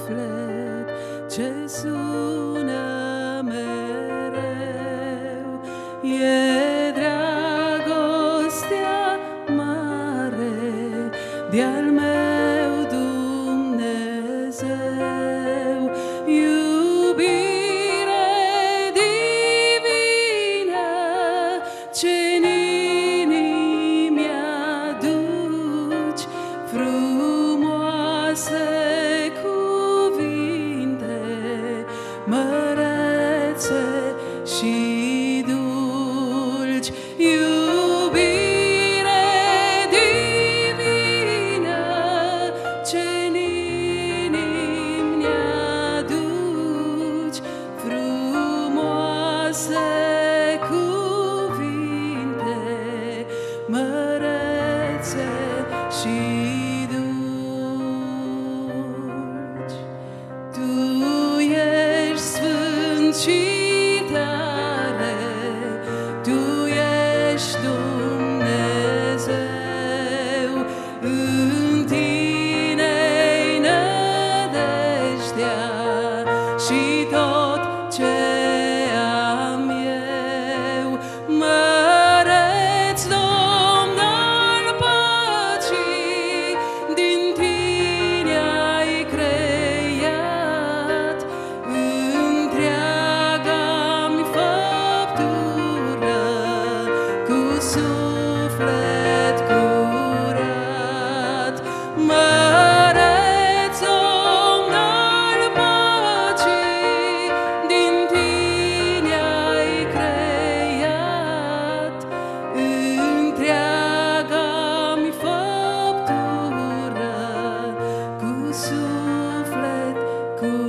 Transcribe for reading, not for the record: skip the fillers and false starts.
suflet ce sună mereu. E dragostea mare de-al meu Dumnezeu, iubire divină ce-n inimi aduci, frumoase cuvinte, mărețe și dulci, iubire divină ce-n inimi ne-aduci, frumoase cuvinte, mărețe și dulci. Tu ești sfânt și tare, Tu ești Dumnezeu, în Tine-i nădejdea și tot ce am eu. Măreț Domn al păcii, din Tine ai creat întreaga-mi făptură, cu suflet curat. Măreț Domn al păcii, din Tine ai creat întreaga-mi făptură, cu suflet curat.